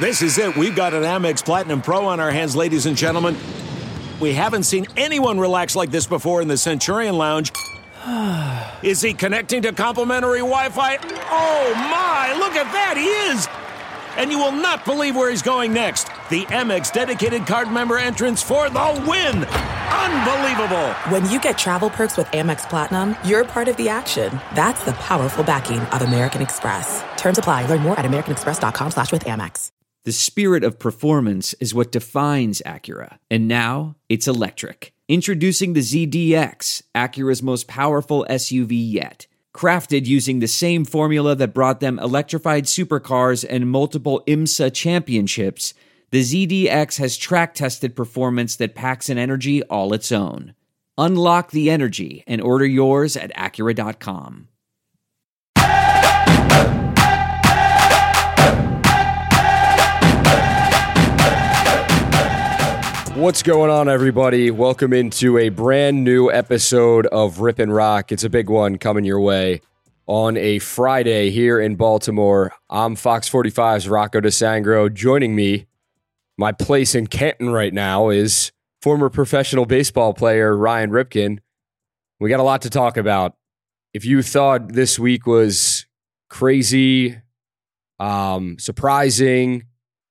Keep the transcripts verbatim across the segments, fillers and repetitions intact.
This is it. We've got an Amex Platinum Pro on our hands, ladies and gentlemen. We haven't seen anyone relax like this before in the Centurion Lounge. Is he connecting to complimentary Wi-Fi? Oh, my. Look at that. He is. And you will not believe where he's going next. The Amex dedicated card member entrance for the win. Unbelievable. When you get travel perks with Amex Platinum, you're part of the action. That's the powerful backing of American Express. Terms apply. Learn more at americanexpress.com slash with Amex. The spirit of performance is what defines Acura. And now it's electric. Introducing the Z D X, Acura's most powerful S U V yet. Crafted using the same formula that brought them electrified supercars and multiple IMSA championships, the Z D X has track-tested performance that packs an energy all its own. Unlock the energy and order yours at Acura dot com. What's going on, everybody? Welcome into a brand new episode of Rip and Rock. It's a big one coming your way on a Friday here in Baltimore. I'm Fox forty-five's Rocco DeSangro. Joining me, my place in Canton right now, is former professional baseball player Ryan Ripken. We got a lot to talk about. If you thought this week was crazy, um, surprising,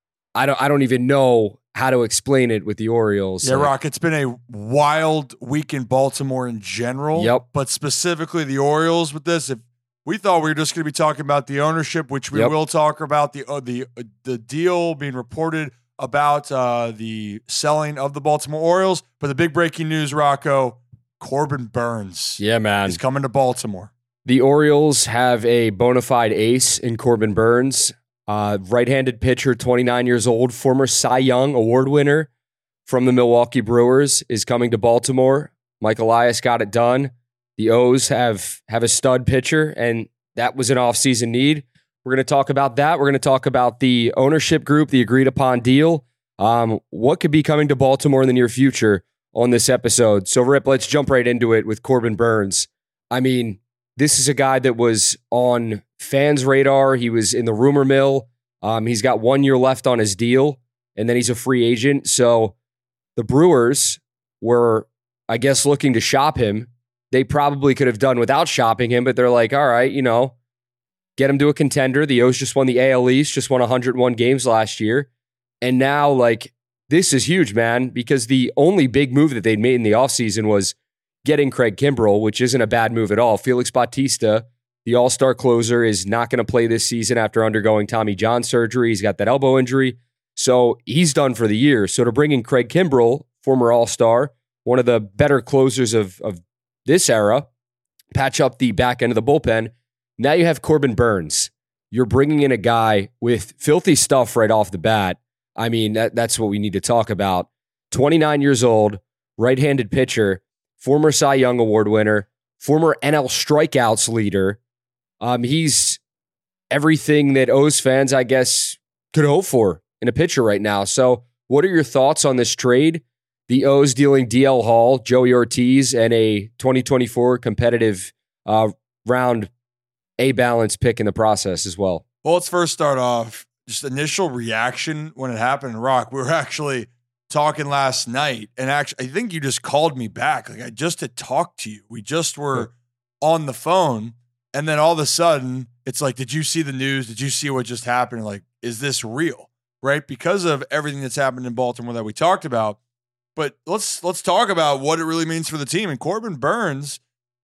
I don't, I don't even know how to explain it with the Orioles. Yeah, Rock, it's been a wild week in Baltimore in general. Yep. But specifically the Orioles with this. If we thought we were just going to be talking about the ownership, which we Yep. will talk about, the uh, the uh, the deal being reported about uh, the selling of the Baltimore Orioles. But the big breaking news, Rocco, Corbin Burnes Yeah, man. is coming to Baltimore. The Orioles have a bona fide ace in Corbin Burnes. Uh, right-handed pitcher, twenty-nine years old, former Cy Young Award winner from the Milwaukee Brewers, is coming to Baltimore. Mike Elias got it done. The O's have, have a stud pitcher, and that was an offseason need. We're going to talk about that. We're going to talk about the ownership group, the agreed-upon deal, um, what could be coming to Baltimore in the near future on this episode. So, Rip, let's jump right into it with Corbin Burnes. I mean, this is a guy that was on fans' radar. He was in the rumor mill. Um, he's got one year left on his deal, and then he's a free agent. So the Brewers were, I guess, looking to shop him. They probably could have done without shopping him, but they're like, all right, you know, get him to a contender. The O's just won the A L East, just won one hundred one games last year. And now, like, this is huge, man, because the only big move that they'd made in the offseason was getting Craig Kimbrel, which isn't a bad move at all. Felix Bautista, the all-star closer, is not going to play this season after undergoing Tommy John surgery. He's got that elbow injury. So he's done for the year. So to bring in Craig Kimbrel, former all-star, one of the better closers of, of this era, patch up the back end of the bullpen. Now you have Corbin Burnes. You're bringing in a guy with filthy stuff right off the bat. I mean, that, that's what we need to talk about. twenty-nine years old, right-handed pitcher, former Cy Young Award winner, former N L strikeouts leader. Um, he's everything that O's fans, I guess, could hope for in a pitcher right now. So what are your thoughts on this trade? The O's dealing D L Hall, Joey Ortiz, and a twenty twenty-four competitive uh, round A-balance pick in the process as well. Well, let's first start off, just initial reaction when it happened in Rock. We were actually talking last night, and actually, I think you just called me back. Like, I just had talked to you. We just were on the phone, and then all of a sudden, it's like, did you see the news? Did you see what just happened? Like, is this real? Right? Because of everything that's happened in Baltimore that we talked about. But let's let's talk about what it really means for the team. And Corbin Burnes,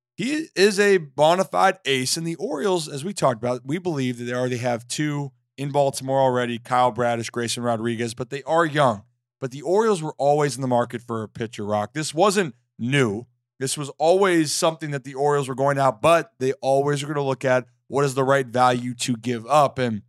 he is a bona fide ace. And the Orioles, as we talked about, we believe that they already have two in Baltimore already, Kyle Bradish, Grayson Rodriguez, but they are young. But the Orioles were always in the market for a pitcher, Rock. This wasn't new. This was always something that the Orioles were going out, but they always are going to look at what is the right value to give up. And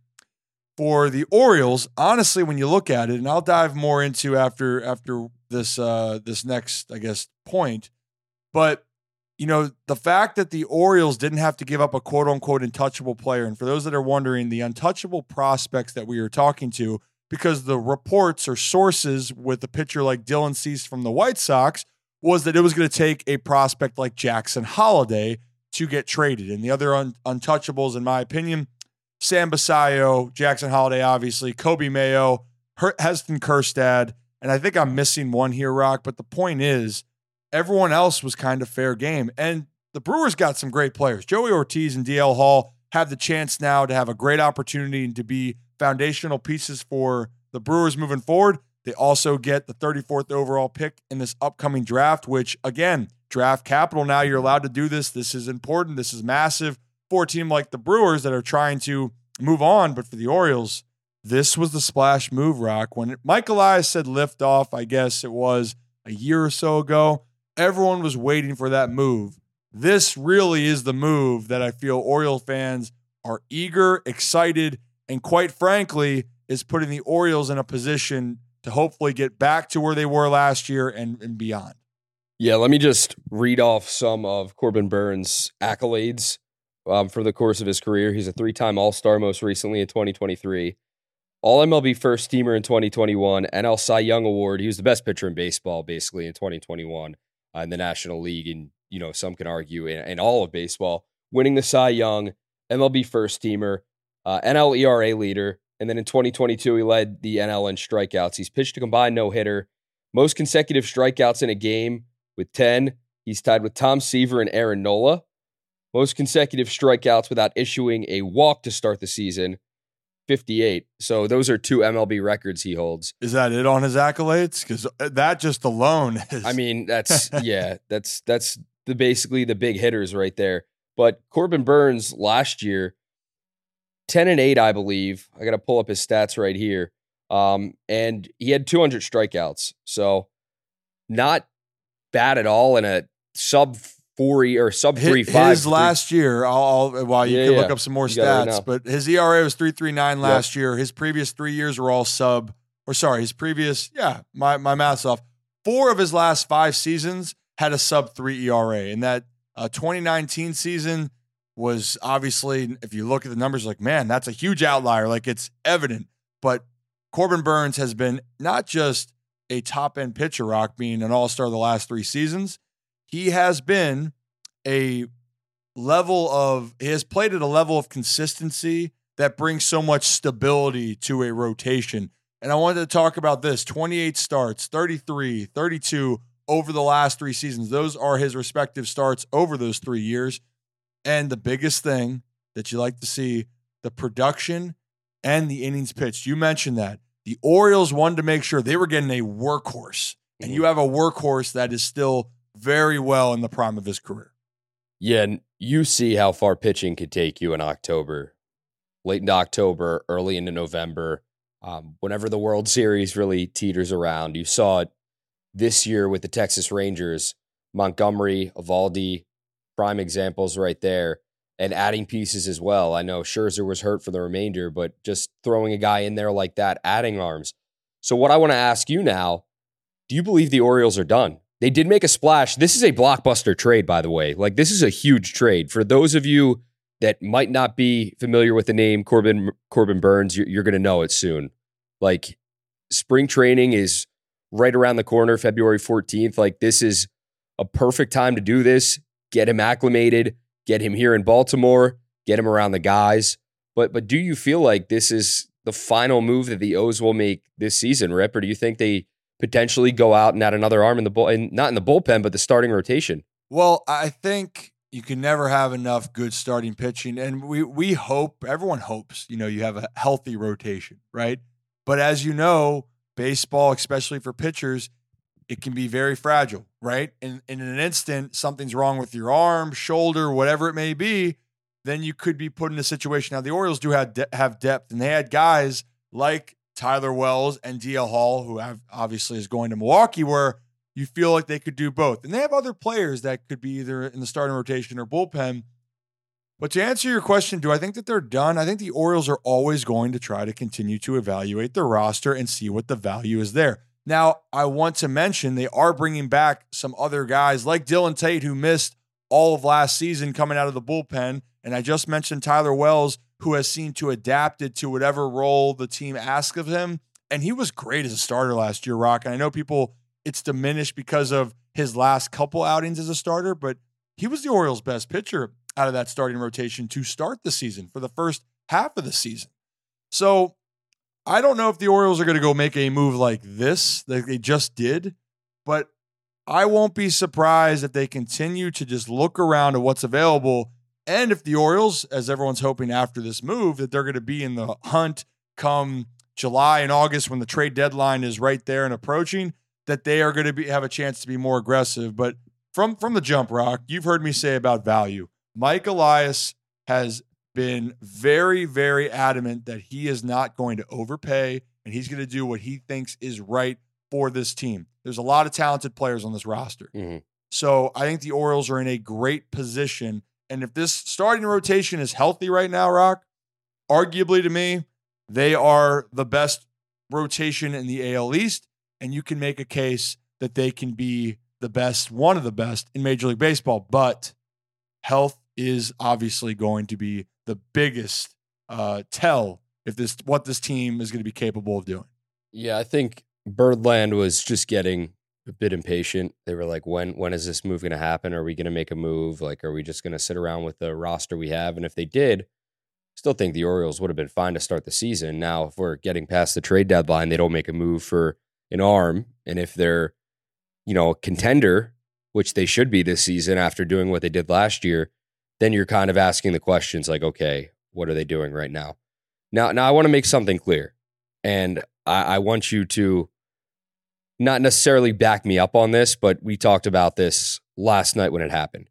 for the Orioles, honestly, when you look at it, and I'll dive more into after after this uh, this next, I guess, point, but you know, the fact that the Orioles didn't have to give up a quote-unquote untouchable player, and for those that are wondering, the untouchable prospects that we are talking to, because the reports or sources with a pitcher like Dylan Cease from the White Sox was that it was going to take a prospect like Jackson Holliday to get traded. And the other un- untouchables, in my opinion, Sam Basayo, Jackson Holiday, obviously, Kobe Mayo, Heston Kjerstad, and I think I'm missing one here, Rock, but the point is everyone else was kind of fair game. And the Brewers got some great players. Joey Ortiz and D L Hall have the chance now to have a great opportunity and to be foundational pieces for the Brewers moving forward. They also get the thirty-fourth overall pick in this upcoming draft, which, again, draft capital now. You're allowed to do this. This is important. This is massive for a team like the Brewers that are trying to move on. But for the Orioles, this was the splash move, Rock. When Mike Elias said lift off, I guess it was a year or so ago, everyone was waiting for that move. This really is the move that I feel Orioles fans are eager, excited, and quite frankly, is putting the Orioles in a position to hopefully get back to where they were last year and, and beyond. Yeah, let me just read off some of Corbin Burns' accolades um, for the course of his career. He's a three-time All-Star, most recently in twenty twenty-three. All-M L B first-teamer in twenty twenty-one, N L Cy Young Award. He was the best pitcher in baseball, basically, in twenty twenty-one uh, in the National League, and, you know, some can argue in, in all of baseball. Winning the Cy Young, M L B first-teamer, uh, N L E R A leader, and then in twenty twenty-two, he led the N L in strikeouts. He's pitched a combined no-hitter. Most consecutive strikeouts in a game with ten. He's tied with Tom Seaver and Aaron Nola. Most consecutive strikeouts without issuing a walk to start the season, fifty-eight. So those are two M L B records he holds. Is that it on his accolades? Because that just alone is... I mean, that's, yeah, that's that's the basically the big hitters right there. But Corbin Burns last year, ten and eight, I believe. I got to pull up his stats right here. Um, and he had two hundred strikeouts. So not bad at all in a sub four or sub three five. His last year, I'll, I'll while you yeah, can yeah. look up some more You got it stats, right but his E R A was three point three nine last Yep. year. His previous three years were all sub, or sorry, his previous, yeah, my, my math's off. Four of his last five seasons had a sub three E R A. And that uh, twenty nineteen season was obviously, if you look at the numbers, like, man, that's a huge outlier. Like, it's evident. But Corbin Burns has been not just a top-end pitcher, Rock, being an all-star the last three seasons. He has been a level of, he has played at a level of consistency that brings so much stability to a rotation. And I wanted to talk about this, twenty-eight starts, thirty-three, thirty-two over the last three seasons. Those are his respective starts over those three years. And the biggest thing that you like to see, the production and the innings pitched. You mentioned that. The Orioles wanted to make sure they were getting a workhorse. And you have a workhorse that is still very well in the prime of his career. Yeah, and you see how far pitching could take you in October, late into October, early into November, um, whenever the World Series really teeters around. You saw it this year with the Texas Rangers, Montgomery, Eovaldi, prime examples right there, and adding pieces as well. I know Scherzer was hurt for the remainder, but just throwing a guy in there like that, adding arms. So what I want to ask you now, do you believe the Orioles are done? They did make a splash. This is a blockbuster trade, by the way. Like, this is a huge trade. For those of you that might not be familiar with the name Corbin Corbin Burns, you're, you're going to know it soon. Like, spring training is right around the corner, February fourteenth. Like, this is a perfect time to do this. Get him acclimated, get him here in Baltimore, get him around the guys. But but do you feel like this is the final move that the O's will make this season, Rip? Or do you think they potentially go out and add another arm in the bull, and not in the bullpen, but the starting rotation? Well, I think you can never have enough good starting pitching. And we we hope, everyone hopes, you know, you have a healthy rotation, right? But as you know, baseball, especially for pitchers, it can be very fragile, right? And, and in an instant, something's wrong with your arm, shoulder, whatever it may be, then you could be put in a situation. Now, the Orioles do have, de- have depth, and they had guys like Tyler Wells and D L Hall, who have, obviously is going to Milwaukee, where you feel like they could do both. And they have other players that could be either in the starting rotation or bullpen. But to answer your question, do I think that they're done? I think the Orioles are always going to try to continue to evaluate the roster and see what the value is there. Now, I want to mention they are bringing back some other guys like Dylan Tate, who missed all of last season coming out of the bullpen. And I just mentioned Tyler Wells, who has seemed to adapt it to whatever role the team asks of him. And he was great as a starter last year, Rock. And I know people, it's diminished because of his last couple outings as a starter, but he was the Orioles' best pitcher out of that starting rotation to start the season for the first half of the season. So I don't know if the Orioles are going to go make a move like this, like they just did, but I won't be surprised if they continue to just look around at what's available. And if the Orioles, as everyone's hoping after this move, that they're going to be in the hunt come July and August when the trade deadline is right there and approaching, that they are going to be have a chance to be more aggressive. But from, from the jump, Rock, you've heard me say about value. Mike Elias has been very, very adamant that he is not going to overpay and he's going to do what he thinks is right for this team. There's a lot of talented players on this roster. Mm-hmm. So I think the Orioles are in a great position. And if this starting rotation is healthy right now, Rock, arguably to me, they are the best rotation in the A L East. And you can make a case that they can be the best, one of the best in Major League Baseball. But health is obviously going to be the biggest uh, tell if this what this team is going to be capable of doing. Yeah, I think Birdland was just getting a bit impatient. They were like, when when is this move going to happen? Are we going to make a move? Like, are we just going to sit around with the roster we have? And if they did, still think the Orioles would have been fine to start the season. Now, if we're getting past the trade deadline, they don't make a move for an arm. And if they're, you know, a contender, which they should be this season after doing what they did last year, then you're kind of asking the questions like, okay, what are they doing right now? Now, now I want to make something clear. And I, I want you to not necessarily back me up on this, but we talked about this last night when it happened.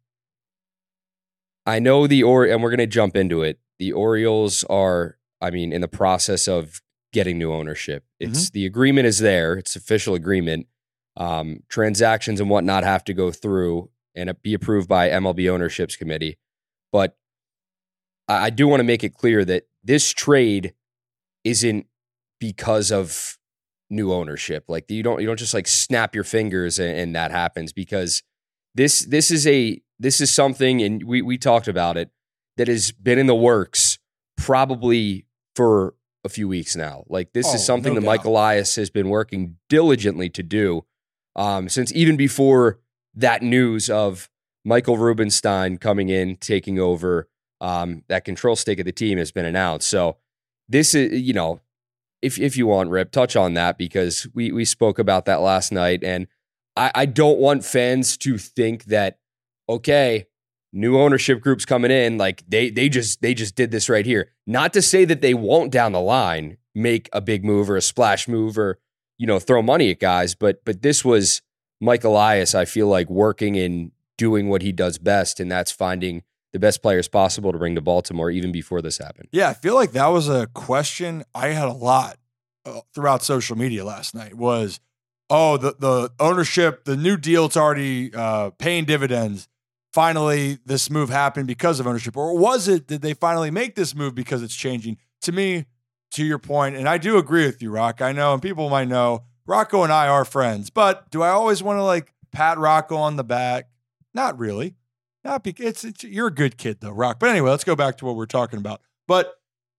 I know the or and we're going to jump into it. The Orioles are, I mean, in the process of getting new ownership. It's mm-hmm. the agreement is there. It's official agreement. Um, transactions and whatnot have to go through and be approved by M L B ownerships committee. But I, I do want to make it clear that this trade isn't because of new ownership. Like you don't you don't just like snap your fingers and, and that happens, because this this is a this is something, and we we talked about it, that has been in the works probably for a few weeks now. Like this oh, is something no that doubt. Mike Elias has been working diligently to do um, since even before that news of Michael Rubenstein coming in, taking over um, that control stake of the team has been announced. So this is, you know, if if you want, Rip, touch on that, because we we spoke about that last night, and I, I don't want fans to think that, okay, new ownership groups coming in, like they they just they just did this right here. Not to say that they won't down the line make a big move or a splash move or, you know, throw money at guys, but but this was Mike Elias, I feel like, working and doing what he does best, and that's finding the best players possible to bring to Baltimore even before this happened. Yeah, I feel like that was a question I had a lot uh, throughout social media last night was, oh, the, the ownership, the new deal, it's already uh, paying dividends. Finally, this move happened because of ownership. Or was it, did they finally make this move because it's changing? To me, to your point, and I do agree with you, Rock. I know, and people might know, Rocco and I are friends, but do I always want to like pat Rocco on the back? Not really. Not because it's, it's you're a good kid though, Rock. But anyway, let's go back to what we're talking about. But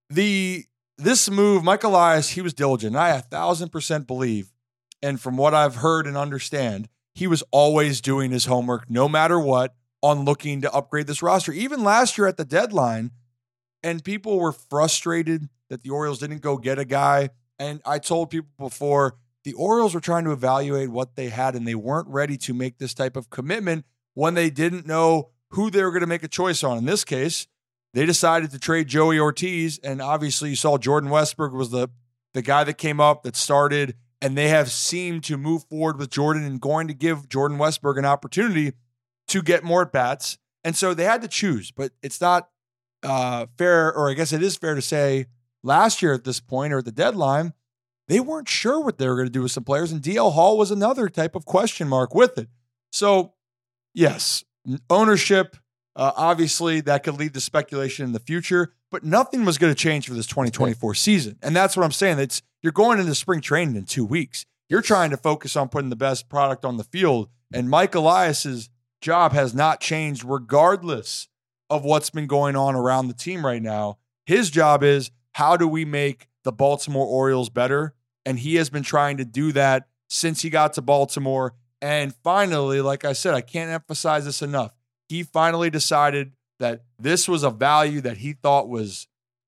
the this move, Mike Elias, he was diligent. And I a thousand percent believe, and from what I've heard and understand, he was always doing his homework, no matter what, on looking to upgrade this roster. Even last year at the deadline, and people were frustrated that the Orioles didn't go get a guy. And I told people before, the Orioles were trying to evaluate what they had, and they weren't ready to make this type of commitment when they didn't know who they were going to make a choice on. In this case, they decided to trade Joey Ortiz, and obviously you saw Jordan Westburg was the, the guy that came up, that started, and they have seemed to move forward with Jordan and going to give Jordan Westburg an opportunity to get more at-bats. And so they had to choose, but it's not uh, fair, or I guess it is fair to say last year at this point or at the deadline, they weren't sure what they were going to do with some players, and D L Hall was another type of question mark with it. So, yes, ownership, uh, obviously that could lead to speculation in the future, but nothing was going to change for this twenty twenty-four season. And that's what I'm saying. It's you're going into spring training in two weeks. You're trying to focus on putting the best product on the field, and Mike Elias's job has not changed regardless of what's been going on around the team right now. His job is, how do we make the Baltimore Orioles better? And he has been trying to do that since he got to Baltimore. And finally, like I said, I can't emphasize this enough. He finally decided that this was a value that he thought was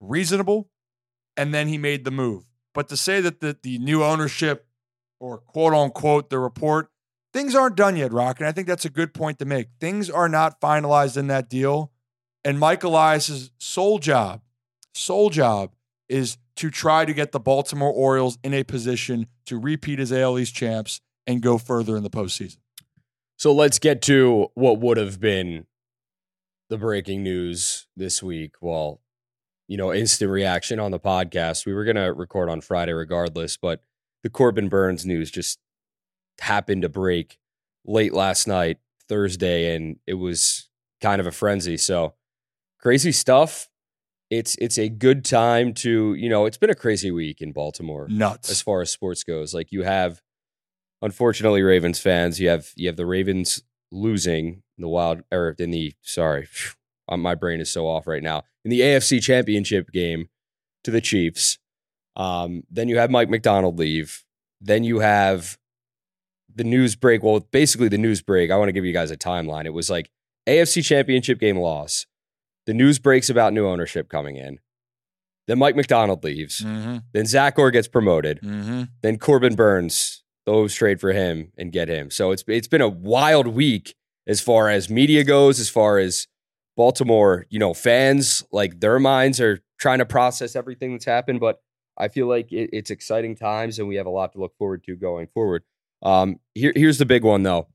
reasonable, and then he made the move. But to say that the, the new ownership, or quote unquote, the report, things aren't done yet, Rock. And I think that's a good point to make. Things are not finalized in that deal. And Mike Elias's sole job, sole job is to try to get the Baltimore Orioles in a position to repeat as A L East champs and go further in the postseason. So let's get to what would have been the breaking news this week. Well, you know, instant reaction on the podcast. We were going to record on Friday regardless, but the Corbin Burnes news just happened to break late last night, Thursday, and it was kind of a frenzy. So crazy stuff. It's it's a good time to, you know, it's been a crazy week in Baltimore. Nuts. As far as sports goes. Like, you have, unfortunately, Ravens fans, you have you have the Ravens losing in the wild, or in the, sorry, my brain is so off right now, in the A F C Championship game to the Chiefs. Um, then you have Mike McDonald leave. Then you have the news break. Well, basically the news break, I want to give you guys a timeline. It was like A F C Championship game loss. The news breaks about new ownership coming in. Then Mike McDonald leaves. Mm-hmm. Then Zach Orr gets promoted. Mm-hmm. Then Corbin Burnes, the O's trade for him and get him. So it's it's been a wild week as far as media goes, as far as Baltimore, you know, fans, like, their minds are trying to process everything that's happened. But I feel like it, it's exciting times, and we have a lot to look forward to going forward. Um, here, here's the big one, though.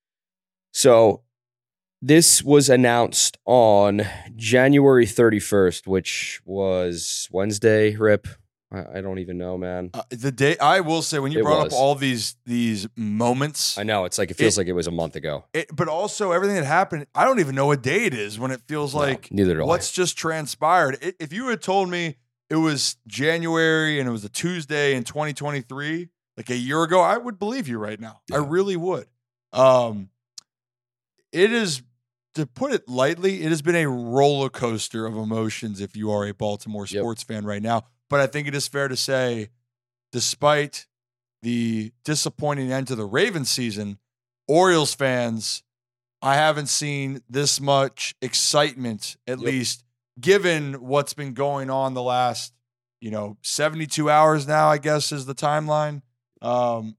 So this was announced on January thirty-first, which was Wednesday, Rip. I, I don't even know, man. Uh, the day, I will say, when you It brought was. up all these these moments, I know. It's like, it feels It- like it was a month ago. it, but also everything that happened, I don't even know what day it is when it feels No, like neither do I. what's just transpired. I if you had told me it was January and it was a Tuesday in twenty twenty-three, like a year ago, I would believe you right now. I Yeah. really would. Um, it is, to put it lightly, it has been a roller coaster of emotions if you are a Baltimore Yep. sports fan right now. But I think it is fair to say, despite the disappointing end to the Ravens season, Orioles fans, I haven't seen this much excitement, at Yep. least given what's been going on the last, you know, seventy-two hours now, I guess, is the timeline. Um,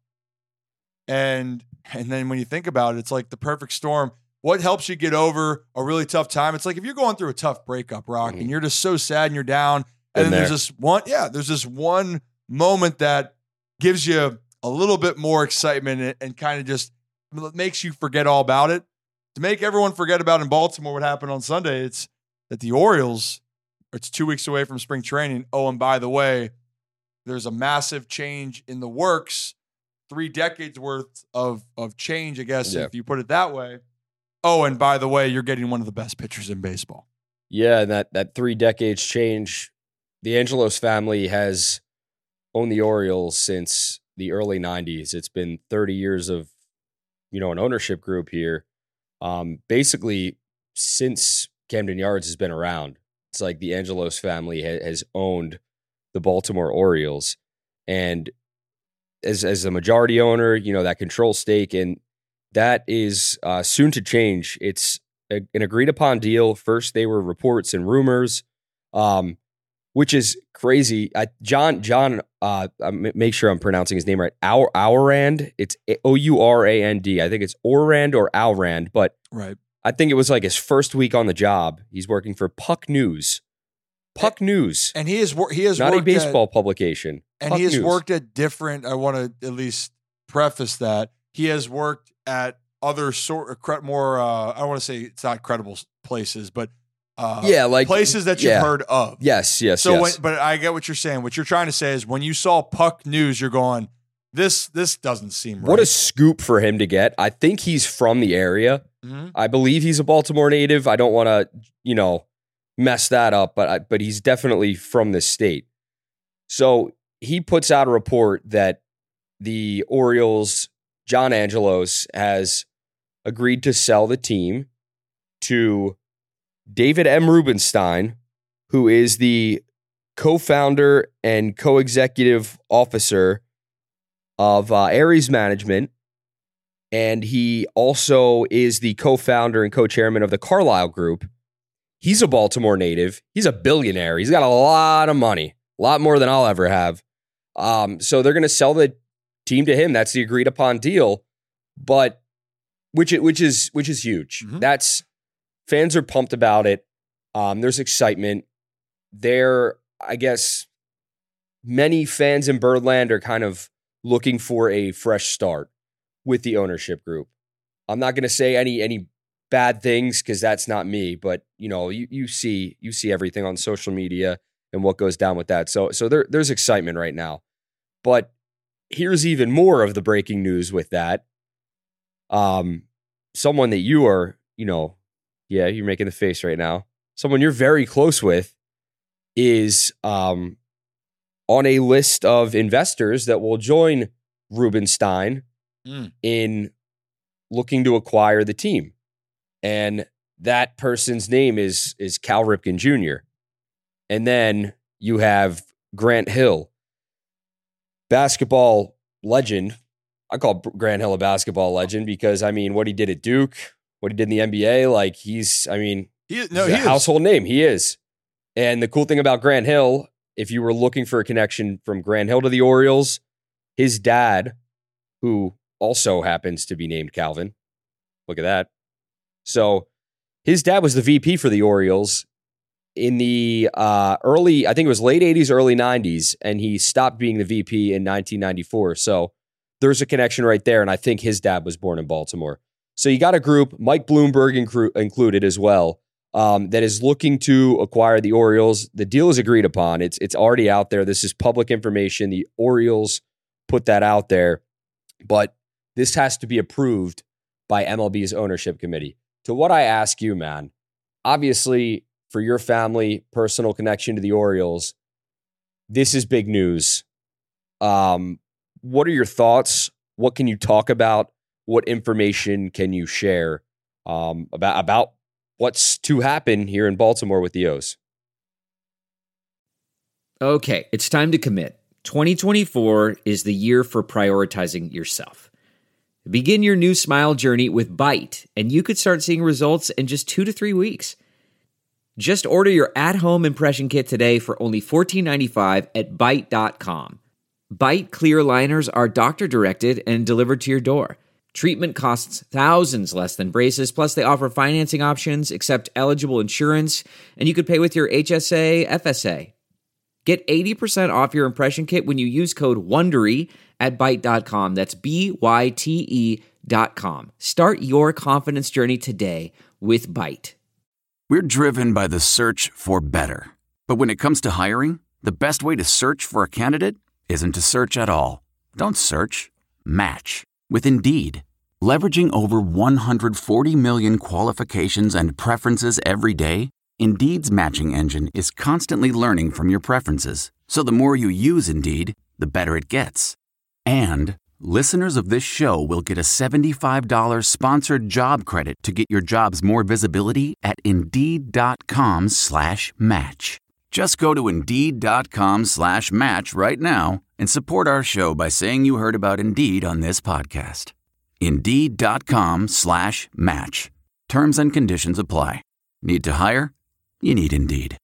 and and then when you think about it, it's like the perfect storm. What helps you get over a really tough time? It's like if you're going through a tough breakup, Rock, Mhm. and you're just so sad and you're down, Been and then there's there. this one, yeah, there's this one moment that gives you a little bit more excitement and, and kind of just makes you forget all about it. To make everyone forget about in Baltimore what happened on Sunday, it's that the Orioles, it's two weeks away from spring training. Oh, and by the way, there's a massive change in the works, three decades worth of, of change, I guess, Yeah. if you put it that way. Oh, and by the way, you're getting one of the best pitchers in baseball. Yeah, and that, that three decades change. The Angelos family has owned the Orioles since the early nineties. It's been thirty years of, you know, an ownership group here. Um, basically, since Camden Yards has been around, it's like the Angelos family ha- has owned the Baltimore Orioles. And as as a majority owner, you know, that control stake, and that is uh, soon to change. It's a, an agreed upon deal. First, they were reports and rumors, um, which is crazy. I, John, John, uh, I m- make sure I'm pronouncing his name right. Our Ourand. It's O U R A N D. I think it's Orand or Alrand, but Right. I think it was like his first week on the job. He's working for Puck News. Puck News, And he has, wor- he has not a worked baseball at, publication. and Puck he has News. worked at different, I want to at least preface that. He has worked at other sort of cre- more, uh, I don't want to say it's not credible s- places, but uh, Yeah, like- places that you've yeah. heard of. Yes, yes, So, yes. when, but I get what you're saying. What you're trying to say is when you saw Puck News, you're going, this this doesn't seem right. What a scoop for him to get. I think he's from the area. Mhm. I believe he's a Baltimore native. I don't want to, you know, mess that up, but I, but he's definitely from this state. So he puts out a report that the Orioles, John Angelos, has agreed to sell the team to David M. Rubenstein, who is the co-founder and co-executive officer of uh, Aries Management. And he also is the co-founder and co-chairman of the Carlyle Group. He's a Baltimore native. He's a billionaire. He's got a lot of money, a lot more than I'll ever have. Um, so they're going to sell the team to him. That's the agreed upon deal, but which which is which is huge. Mm-hmm. That's fans are pumped about it. Um, there's excitement. There, I guess, many fans in Birdland are kind of looking for a fresh start with the ownership group. I'm not going to say any any bad things because that's not me, but you know, you you see you see everything on social media and what goes down with that. So so there there's excitement right now. But here's even more of the breaking news with that. Um, someone that you are, you know, yeah, you're making the face right now. Someone you're very close with is um, on a list of investors that will join Rubenstein mm. in looking to acquire the team. And that person's name is is Cal Ripken Junior And then you have Grant Hill, basketball legend. I call Grant Hill a basketball legend because, I mean, what he did at Duke, what he did in the N B A, like he's, I mean, he, no, he's he a household name. He is. And the cool thing about Grant Hill, if you were looking for a connection from Grant Hill to the Orioles, his dad, who also happens to be named Calvin, look at that. So his dad was the V P for the Orioles in the uh, early, I think it was late eighties, early nineties, and he stopped being the V P in nineteen ninety-four. So there's a connection right there, and I think his dad was born in Baltimore. So you got a group, Mike Bloomberg incru- included as well, um, that is looking to acquire the Orioles. The deal is agreed upon. It's it's already out there. This is public information. The Orioles put that out there, but this has to be approved by M L B's ownership committee. To what I ask you, man, obviously for your family, personal connection to the Orioles, this is big news. Um, what are your thoughts? What can you talk about? What information can you share um, about, about what's to happen here in Baltimore with the O's? Okay, it's time to commit. twenty twenty-four is the year for prioritizing yourself. Begin your new smile journey with Byte, and you could start seeing results in just two to three weeks. Just order your at-home impression kit today for only fourteen ninety-five at byte dot com. Byte clear liners are doctor-directed and delivered to your door. Treatment costs thousands less than braces, plus they offer financing options, accept eligible insurance, and you could pay with your H S A, F S A. Get eighty percent off your impression kit when you use code WONDERY at byte dot com. That's B Y T E dot com. Start your confidence journey today with Byte. We're driven by the search for better. But when it comes to hiring, the best way to search for a candidate isn't to search at all. Don't search. Match with Indeed. Leveraging over one hundred forty million qualifications and preferences every day, Indeed's matching engine is constantly learning from your preferences. So the more you use Indeed, the better it gets. And listeners of this show will get a seventy-five dollars sponsored job credit to get your jobs more visibility at Indeed.com slash match. Just go to Indeed.com slash match right now and support our show by saying you heard about Indeed on this podcast. Indeed.com slash match. Terms and conditions apply. Need to hire? You need Indeed.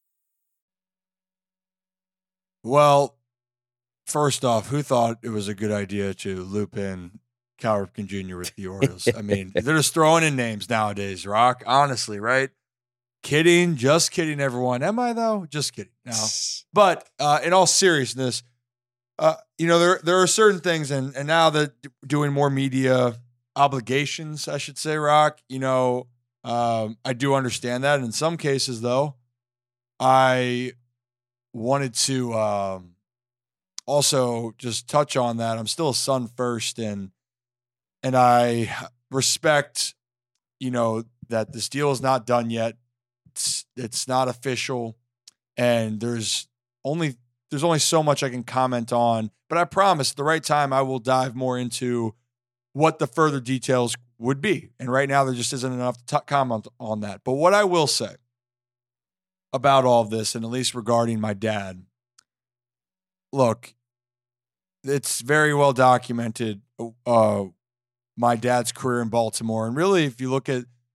Well, first off, who thought it was a good idea to loop in Cal Ripken Junior with the Orioles? I mean, they're just throwing in names nowadays, Rock. Honestly, right? Kidding, just kidding, everyone. Am I, though? Just kidding. No. But uh, in all seriousness, uh, you know, there there are certain things, and, and now that doing more media obligations, I should say, Rock, you know, um, I do understand that. In some cases, though, I wanted to um, also just touch on that. I'm still a son first, and and I respect, you know, that this deal is not done yet. It's, it's not official, and there's only there's only so much I can comment on. But I promise, at the right time, I will dive more into what the further details would be. And right now, there just isn't enough to t- comment on that. But what I will say about all of this, and at least regarding my dad, look, it's very well documented, uh, my dad's career in Baltimore. And really, if you look at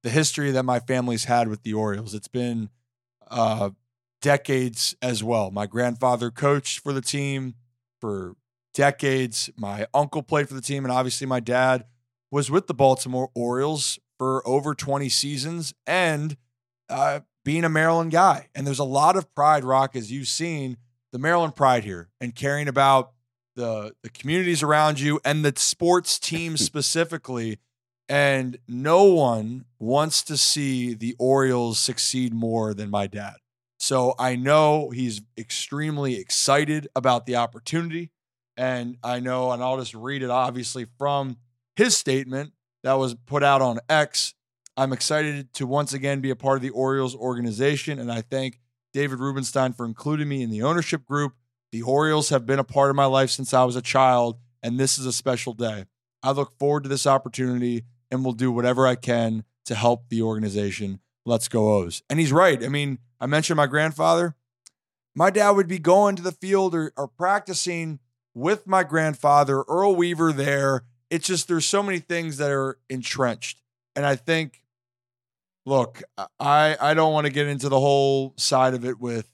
the history that my family's had with the Orioles. It's been uh, decades as well. My grandfather coached for the team for decades. My uncle played for the team, and obviously my dad was with the Baltimore Orioles for over twenty seasons, and uh, being a Maryland guy. And there's a lot of pride, Rock, as you've seen, the Maryland pride here, and caring about the, the communities around you and the sports teams specifically. And no one wants to see the Orioles succeed more than my dad. So I know he's extremely excited about the opportunity. And I know, and I'll just read it obviously from his statement that was put out on X. I'm excited to once again be a part of the Orioles organization, and I thank David Rubenstein for including me in the ownership group. The Orioles have been a part of my life since I was a child, and this is a special day. I look forward to this opportunity and will do whatever I can to help the organization. Let's go O's. And he's right. I mean, I mentioned my grandfather. My dad would be going to the field or, or practicing with my grandfather, Earl Weaver there. It's just there's so many things that are entrenched. And I think, look, I, I don't want to get into the whole side of it with,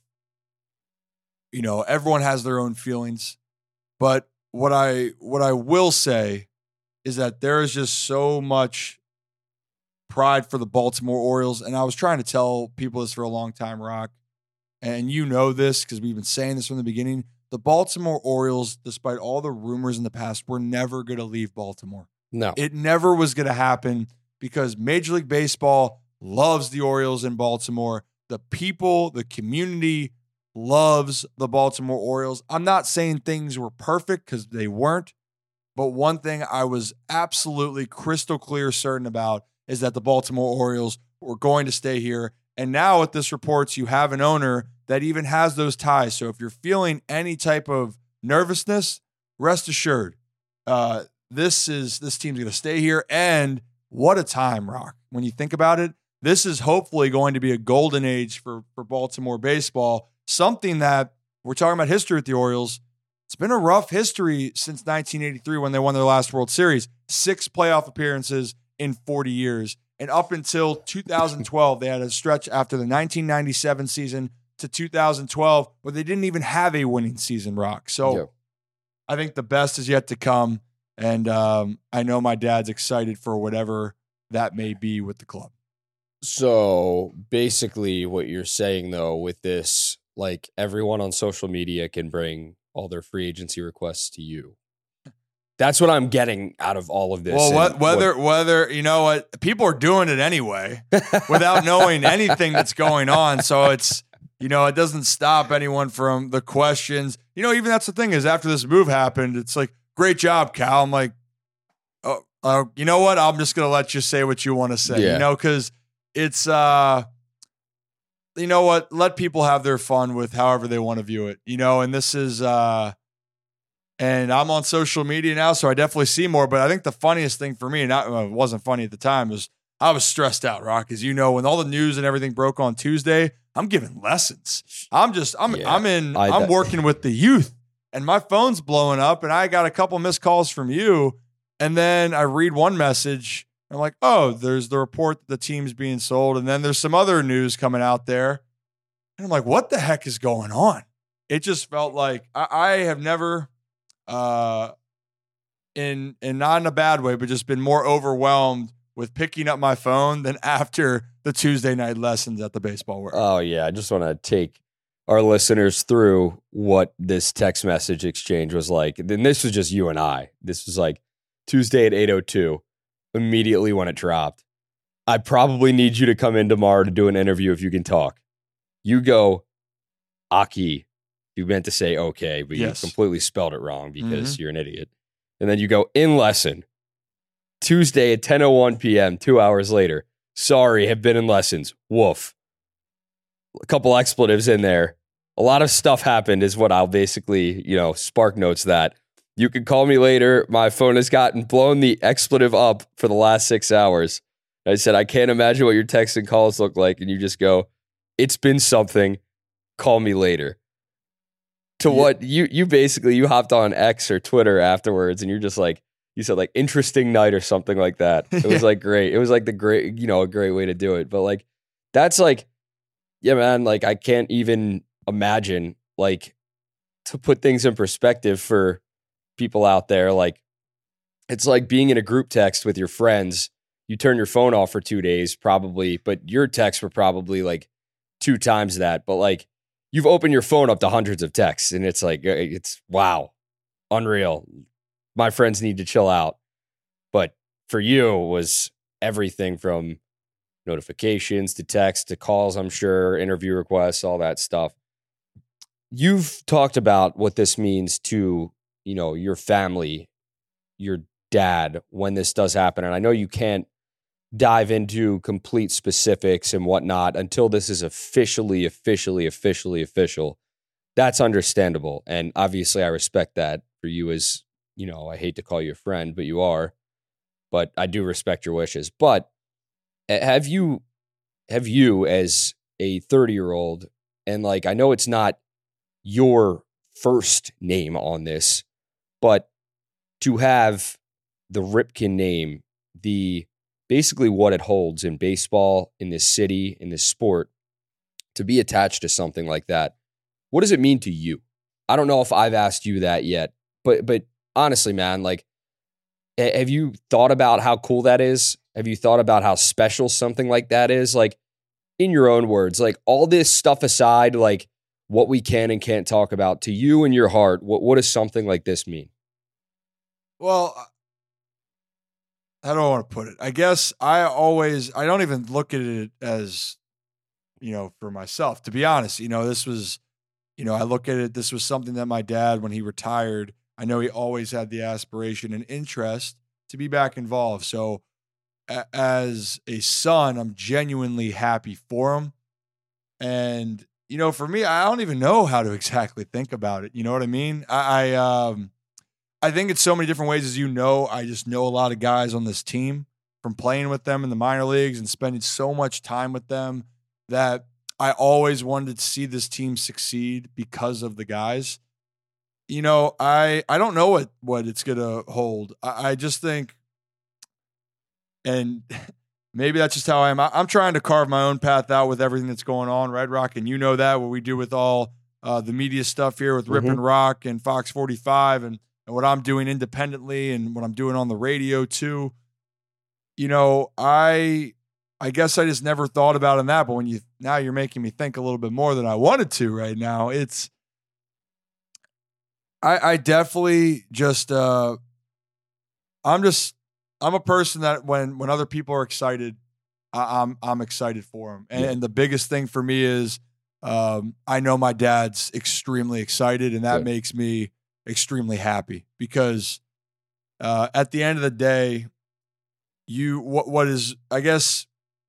you know, everyone has their own feelings. But what I what I will say is that there is just so much pride for the Baltimore Orioles. And I was trying to tell people this for a long time, Rock. And you know this because we've been saying this from the beginning. The Baltimore Orioles, despite all the rumors in the past, were never going to leave Baltimore. No. It never was going to happen because Major League Baseball loves the Orioles in Baltimore. The people, the community loves the Baltimore Orioles. I'm not saying things were perfect because they weren't, but one thing I was absolutely crystal clear certain about is that the Baltimore Orioles were going to stay here. And now with this reports, you have an owner that even has those ties. So if you're feeling any type of nervousness, rest assured, uh, this is this team's going to stay here. And what a time, Rock. When you think about it, this is hopefully going to be a golden age for, for Baltimore baseball, something that we're talking about history with the Orioles. It's been a rough history since nineteen eighty-three when they won their last World Series, six playoff appearances in forty years. And up until two thousand twelve, they had a stretch after the nineteen ninety-seven season to two thousand twelve where they didn't even have a winning season, Rock. So yeah. I think the best is yet to come. And um, I know my dad's excited for whatever that may be with the club. So basically what you're saying, though, with this, like everyone on social media can bring all their free agency requests to you. That's what I'm getting out of all of this. Well, what, whether, what, whether, you know what, people are doing it anyway without knowing anything that's going on. So it's, you know, it doesn't stop anyone from the questions. You know, even that's the thing is after this move happened, it's like, great job, Cal. I'm like, oh, uh, you know what? I'm just going to let you say what you want to say, yeah. you know, because it's, uh, you know what? Let people have their fun with however they want to view it, you know, and this is, uh, and I'm on social media now, so I definitely see more. But I think the funniest thing for me, and well, it wasn't funny at the time, was I was stressed out, Rock. As you know, when all the news and everything broke on Tuesday, I'm giving lessons. I'm just, I'm, yeah, I'm in, I, I'm working with the youth, and my phone's blowing up, and I got a couple missed calls from you, and then I read one message, and I'm like, oh, there's the report that the team's being sold, and then there's some other news coming out there, and I'm like, what the heck is going on? It just felt like I, I have never. Uh, in and not in a bad way, but just been more overwhelmed with picking up my phone than after the Tuesday night lessons at the baseball world. Oh yeah, I just want to take our listeners through what this text message exchange was like. Then this was just you and I. This was like Tuesday at eight oh two, immediately when it dropped. I probably need you to come in tomorrow to do an interview if you can talk. You go, Aki. You meant to say okay, but yes. You completely spelled it wrong because mm-hmm. you're an idiot. And then you go in lesson. Tuesday at ten oh one p.m., two hours later. Sorry, have been in lessons. Woof. A couple expletives in there. A lot of stuff happened is what I'll basically, you know, spark notes that. You can call me later. My phone has gotten blown the expletive up for the last six hours. I said, I can't imagine what your texts and calls look like. And you just go, it's been something. Call me later. To what you you basically you hopped on X or Twitter afterwards and you're just like, you said like interesting night or something like that. It was like great. It was like the great, you know, a great way to do it. But like, that's like, yeah, man, like I can't even imagine, like, to put things in perspective for people out there. Like, it's like being in a group text with your friends. You turn your phone off for two days probably, but your texts were probably like two times that. But like, you've opened your phone up to hundreds of texts, and it's like, it's wow, unreal. My friends need to chill out. But for you, it was everything from notifications to text to calls, I'm sure, interview requests, all that stuff. You've talked about what this means to, you know, your family, your dad, when this does happen. And I know you can't dive into complete specifics and whatnot until this is officially, officially, officially official. That's understandable. And obviously I respect that for you as, you know, I hate to call you a friend, but you are. But I do respect your wishes. But have you, have you as a thirty-year-old, and like, I know it's not your first name on this, but to have the Ripken name, the basically what it holds in baseball, in this city, in this sport, to be attached to something like that, what does it mean to you? I don't know if I've asked you that yet, but but honestly, man, like, have you thought about how cool that is? Have you thought about how special something like that is? Like, in your own words, like, all this stuff aside, like, what we can and can't talk about, to you and your heart, what, what does something like this mean? Well, how do I want to put it? I guess I always, I don't even look at it as, you know, for myself, to be honest. You know, this was, you know, I look at it, this was something that my dad, when he retired, I know he always had the aspiration and interest to be back involved. So a- as a son, I'm genuinely happy for him. And, you know, for me, I don't even know how to exactly think about it. You know what I mean? I, I, um, I think it's so many different ways, as you know. I just know a lot of guys on this team from playing with them in the minor leagues and spending so much time with them that I always wanted to see this team succeed because of the guys. You know, I I don't know what, what it's going to hold. I, I just think, and maybe that's just how I am. I, I'm trying to carve my own path out with everything that's going on, Red Rock, and you know that, what we do with all uh, the media stuff here with Rip Mm-hmm. and Rock and Fox forty-five, and and what I'm doing independently and what I'm doing on the radio too. You know, I I guess I just never thought about it in that, but when you now you're making me think a little bit more than I wanted to right now. It's I I definitely just uh I'm just I'm a person that when when other people are excited, I, I'm I'm excited for them. And, Yeah. and the biggest thing for me is um I know my dad's extremely excited, and that Good. makes me extremely happy because uh, at the end of the day, you what what is I guess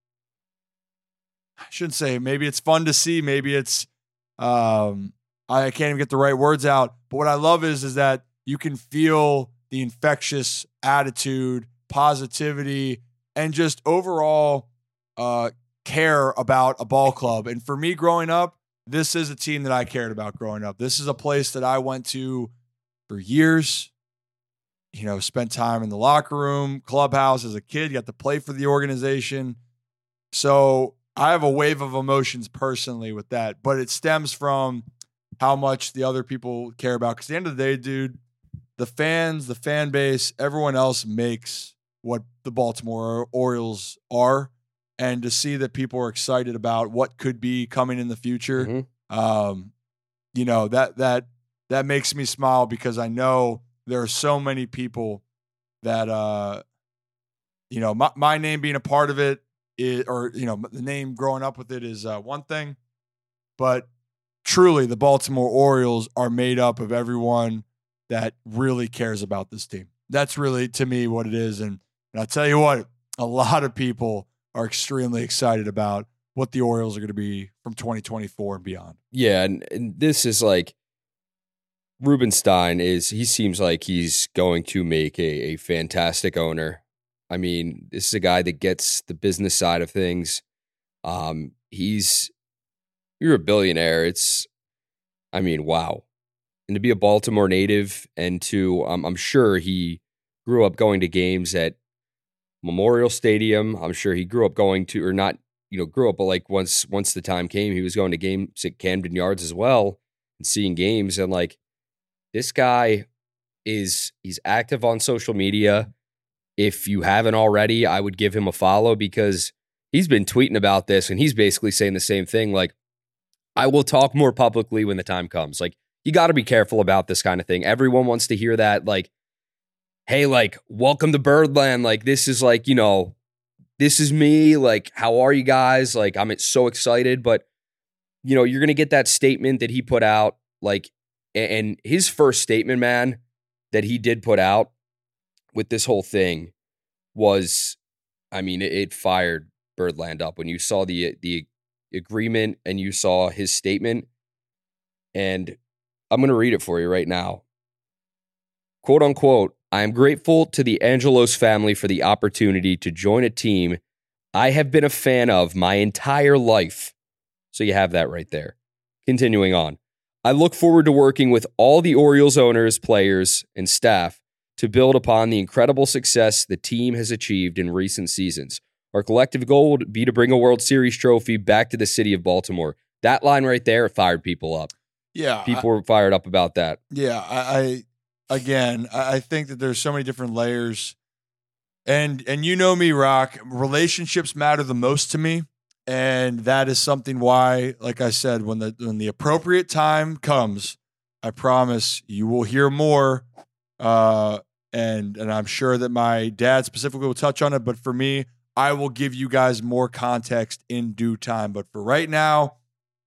I shouldn't say maybe it's fun to see, maybe it's um, I can't even get the right words out. But what I love is is that you can feel the infectious attitude, positivity, and just overall uh, care about a ball club. And for me, growing up, this is a team that I cared about growing up. This is a place that I went to for years, you know, spent time in the locker room, clubhouse as a kid, got to play for the organization. So I have a wave of emotions personally with that, but it stems from how much the other people care about. Because at the end of the day, dude, the fans, the fan base, everyone else makes what the Baltimore Orioles are. And to see that people are excited about what could be coming in the future, Mm-hmm. um, you know, that, that, that makes me smile because I know there are so many people that, uh, you know, my, my name being a part of it is, or, you know, the name growing up with it is uh, one thing, but truly the Baltimore Orioles are made up of everyone that really cares about this team. That's really, to me, what it is. And, and I'll tell you what, a lot of people are extremely excited about what the Orioles are going to be from twenty twenty-four and beyond. Yeah, and, and this is like, Rubenstein is, he seems like he's going to make a, a fantastic owner. I mean, this is a guy that gets the business side of things. Um, he's, you're a billionaire. It's, I mean, wow. And to be a Baltimore native and to, um, I'm sure he grew up going to games at Memorial Stadium. I'm sure he grew up going to, or not, you know, grew up, but like once once the time came, he was going to games at Camden Yards as well and seeing games. And like, this guy is, he's active on social media. If you haven't already, I would give him a follow because he's been tweeting about this and he's basically saying the same thing. Like, I will talk more publicly when the time comes. Like, you got to be careful about this kind of thing. Everyone wants to hear that, like, hey, like, welcome to Birdland. Like, this is like, you know, this is me. Like, how are you guys? Like, I'm so excited. But, you know, you're going to get that statement that he put out. Like, and his first statement, man, that he did put out with this whole thing was, I mean, it, it fired Birdland up when you saw the the agreement and you saw his statement. And I'm going to read it for you right now. Quote unquote, I am grateful to the Angelos family for the opportunity to join a team I have been a fan of my entire life. So you have that right there. Continuing on. I look forward to working with all the Orioles owners, players, and staff to build upon the incredible success the team has achieved in recent seasons. Our collective goal would be to bring a World Series trophy back to the city of Baltimore. That line right there fired people up. Yeah. People I, were fired up about that. Yeah. I, I again, I think that there's so many different layers. And and you know me, Rock, relationships matter the most to me. And that is something why, like I said, when the when the appropriate time comes, I promise you will hear more. Uh, and and I'm sure that my dad specifically will touch on it. But for me, I will give you guys more context in due time. But for right now,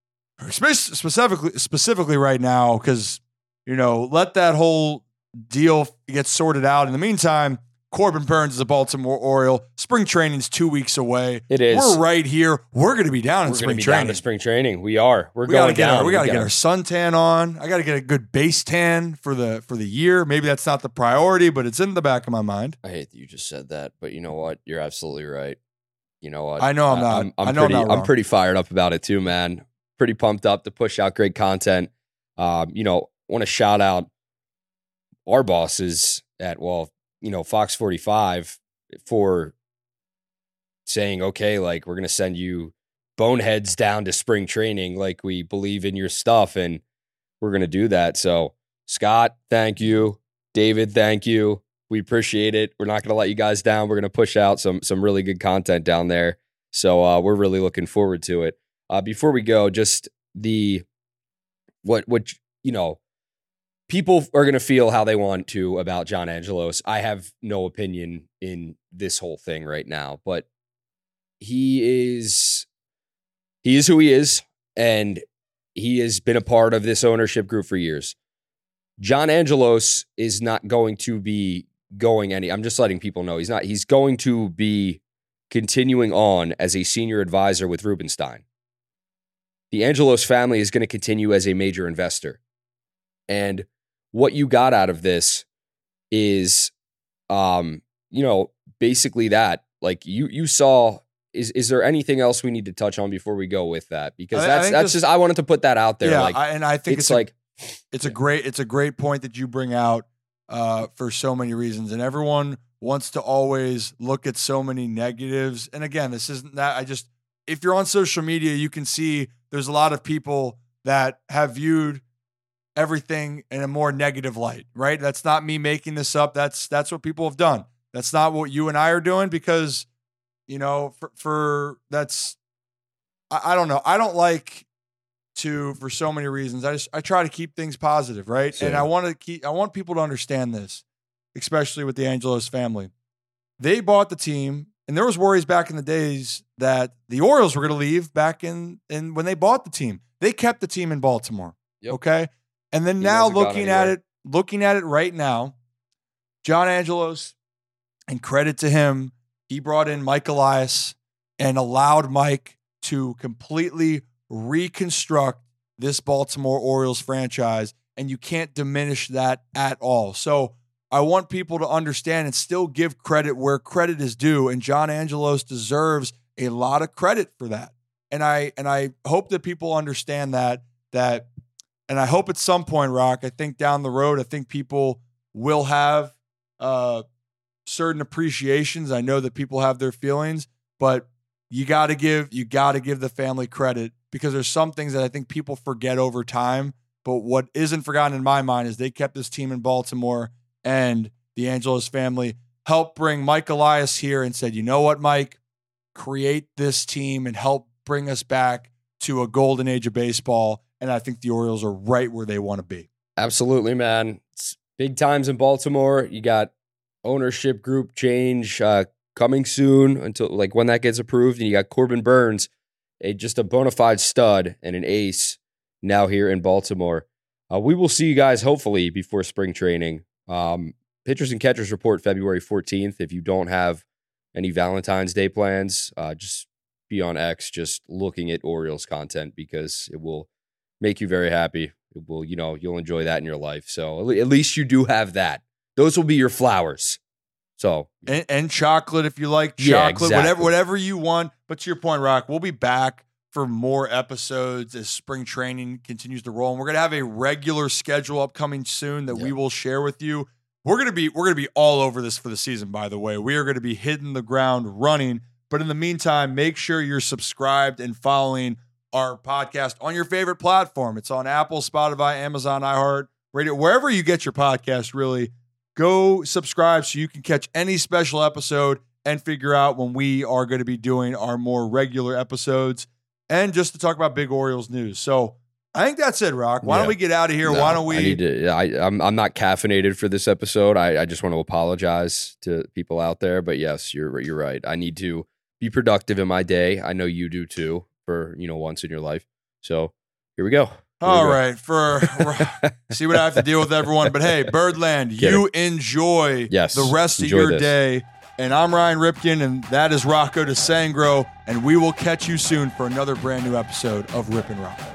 specifically specifically right now, because, you know, let that whole deal get sorted out. In the meantime, Corbin Burnes is a Baltimore Oriole. Spring training's two weeks away. It is. We're right here. We're going to be down in We're spring gonna be training. down to spring training. We are. We're we going gotta get down. Our, we got to we get gotta, our suntan on. I got to get a good base tan for the for the year. Maybe that's not the priority, but it's in the back of my mind. I hate that you just said that, but you know what? You're absolutely right. You know what? I know I'm not. I'm, I'm I know pretty, I'm not wrong. I'm pretty fired up about it too, man. Pretty pumped up to push out great content. Um, you know, want to shout out our bosses at, well, you know, Fox forty-five for saying, okay, like, we're going to send you boneheads down to spring training. Like, we believe in your stuff and we're going to do that. So Scott, thank you. David, thank you. We appreciate it. We're not going to let you guys down. We're going to push out some, some really good content down there. So uh, we're really looking forward to it. Uh, before we go, just the, what, what, you know, people are going to feel how they want to about John Angelos. I have no opinion in this whole thing right now, but he is, he is who he is, and he has been a part of this ownership group for years. John Angelos is not going to be going any, I'm just letting people know he's not, he's going to be continuing on as a senior advisor with Rubenstein. The Angelos family is going to continue as a major investor. And what you got out of this is, um, you know, basically that. Like, you you saw, is is there anything else we need to touch on before we go with that? Because I- that's I that's just- just, I wanted to put that out there. Yeah, like, I, and I think it's, it's, like, a, it's a great it's a great point that you bring out uh, for so many reasons, and everyone wants to always look at so many negatives. And again, this isn't that. I just, if you're on social media, you can see there's a lot of people that have viewed everything in a more negative light, right? That's not me making this up. That's that's what people have done. That's not what you and I are doing, because, you know, for, for that's, I, I don't know. I don't like to, for so many reasons. I just, I try to keep things positive, right? Same. And I want to keep, I want people to understand this, especially with the Angelos family. They bought the team, and there was worries back in the days that the Orioles were going to leave back in, in when they bought the team. They kept the team in Baltimore. Yep. Okay. And then He now hasn't gone looking at anywhere. it, looking at it right now, John Angelos, and credit to him, he brought in Mike Elias and allowed Mike to completely reconstruct this Baltimore Orioles franchise. And you can't diminish that at all. So I want people to understand and still give credit where credit is due. And John Angelos deserves a lot of credit for that. And I, and I hope that people understand that, that, and I hope at some point, Rock, I think down the road, I think people will have, uh, certain appreciations. I know that people have their feelings, but you got to give you got to give the family credit, because there's some things that I think people forget over time. But what isn't forgotten in my mind is they kept this team in Baltimore, and the Angelos family helped bring Mike Elias here and said, you know what, Mike, create this team and help bring us back to a golden age of baseball. And I think the Orioles are right where they want to be. Absolutely, man. It's big times in Baltimore. You got ownership group change uh, coming soon, until like when that gets approved. And you got Corbin Burnes, a just a bona fide stud and an ace now here in Baltimore. Uh, we will see you guys hopefully before spring training. Um, Pitchers and Catchers report February fourteenth. If you don't have any Valentine's Day plans, uh, just be on X just looking at Orioles content, because it will make you very happy. It will, you know, you'll enjoy that in your life. So at least you do have that. Those will be your flowers. So and, and chocolate if you like chocolate, yeah, exactly. whatever whatever you want. But to your point, Rock, we'll be back for more episodes as spring training continues to roll, and we're gonna have a regular schedule upcoming soon that yeah. we will share with you. We're gonna be we're gonna be all over this for the season. By the way, we are gonna be hitting the ground running. But in the meantime, make sure you're subscribed and following our podcast on your favorite platform. It's on Apple, Spotify, Amazon, iHeart Radio, wherever you get your podcast. Really, go subscribe so you can catch any special episode and figure out when we are going to be doing our more regular episodes, and just to talk about big Orioles news. So I think that's it, Rock. Why yeah. don't we get out of here? No, Why don't we? I need to, I, I'm I'm not caffeinated for this episode. I, I just want to apologize to people out there. But yes, you're you're right. I need to be productive in my day. I know you do too, for, you know, once in your life. So here we go. Here All we go. right. For see what I have to deal with, everyone. But hey, Birdland, Get you it. enjoy yes. the rest enjoy of your this. day. And I'm Ryan Ripken, and that is Rocco DeSangro. And we will catch you soon for another brand new episode of Rip and Rock.